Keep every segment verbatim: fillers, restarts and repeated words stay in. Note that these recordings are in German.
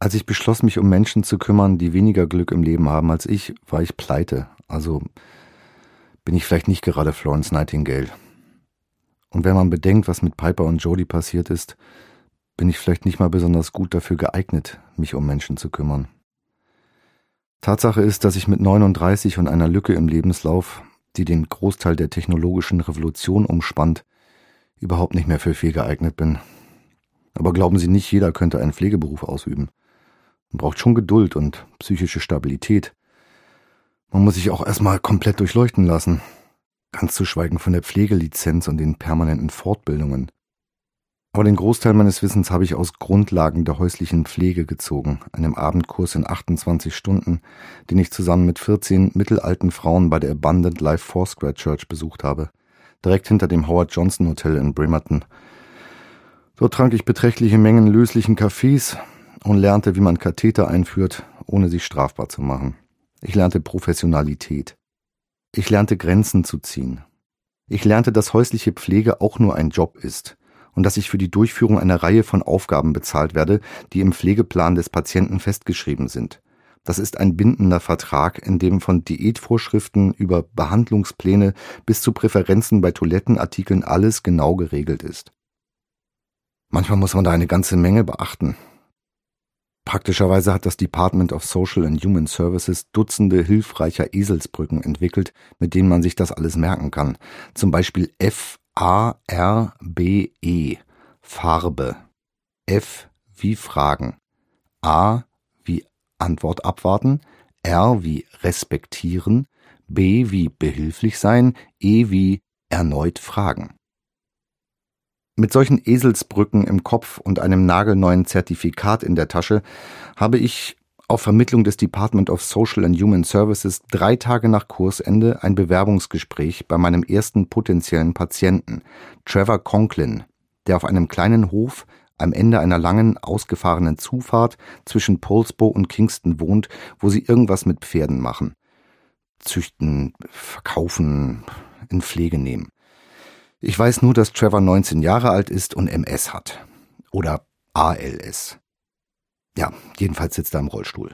Als ich beschloss, mich um Menschen zu kümmern, die weniger Glück im Leben haben als ich, war ich pleite. Also bin ich vielleicht nicht gerade Florence Nightingale. Und wenn man bedenkt, was mit Piper und Jodie passiert ist, bin ich vielleicht nicht mal besonders gut dafür geeignet, mich um Menschen zu kümmern. Tatsache ist, dass ich mit neununddreißig und einer Lücke im Lebenslauf, die den Großteil der technologischen Revolution umspannt, überhaupt nicht mehr für viel geeignet bin. Aber glauben Sie nicht, jeder könnte einen Pflegeberuf ausüben. Man braucht schon Geduld und psychische Stabilität. Man muss sich auch erstmal komplett durchleuchten lassen. Ganz zu schweigen von der Pflegelizenz und den permanenten Fortbildungen. Aber den Großteil meines Wissens habe ich aus Grundlagen der häuslichen Pflege gezogen, einem Abendkurs in achtundzwanzig Stunden, den ich zusammen mit vierzehn mittelalten Frauen bei der Abundant Life Foursquare Church besucht habe, direkt hinter dem Howard Johnson Hotel in Bremerton. Dort trank ich beträchtliche Mengen löslichen Kaffees und lernte, wie man Katheter einführt, ohne sich strafbar zu machen. Ich lernte Professionalität. Ich lernte Grenzen zu ziehen. Ich lernte, dass häusliche Pflege auch nur ein Job ist und dass ich für die Durchführung einer Reihe von Aufgaben bezahlt werde, die im Pflegeplan des Patienten festgeschrieben sind. Das ist ein bindender Vertrag, in dem von Diätvorschriften über Behandlungspläne bis zu Präferenzen bei Toilettenartikeln alles genau geregelt ist. Manchmal muss man da eine ganze Menge beachten. Praktischerweise hat das Department of Social and Human Services Dutzende hilfreicher Eselsbrücken entwickelt, mit denen man sich das alles merken kann. Zum Beispiel F A R B E, Farbe. F wie Fragen. A wie Antwort abwarten. R wie respektieren. B wie behilflich sein. E wie erneut fragen. Mit solchen Eselsbrücken im Kopf und einem nagelneuen Zertifikat in der Tasche habe ich auf Vermittlung des Department of Social and Human Services drei Tage nach Kursende ein Bewerbungsgespräch bei meinem ersten potenziellen Patienten, Trevor Conklin, der auf einem kleinen Hof am Ende einer langen, ausgefahrenen Zufahrt zwischen Poulsbo und Kingston wohnt, wo sie irgendwas mit Pferden machen. Züchten, verkaufen, in Pflege nehmen. Ich weiß nur, dass Trevor neunzehn Jahre alt ist und M S hat. Oder A L S. Ja, jedenfalls sitzt er im Rollstuhl.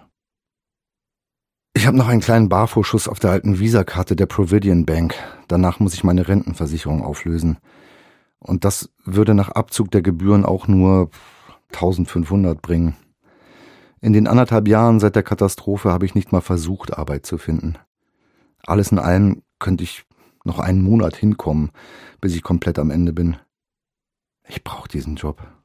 Ich habe noch einen kleinen Barvorschuss auf der alten Visa-Karte der Provident Bank. Danach muss ich meine Rentenversicherung auflösen. Und das würde nach Abzug der Gebühren auch nur eintausendfünfhundert bringen. In den anderthalb Jahren seit der Katastrophe habe ich nicht mal versucht, Arbeit zu finden. Alles in allem könnte ich noch einen Monat hinkommen, bis ich komplett am Ende bin. Ich brauche diesen Job.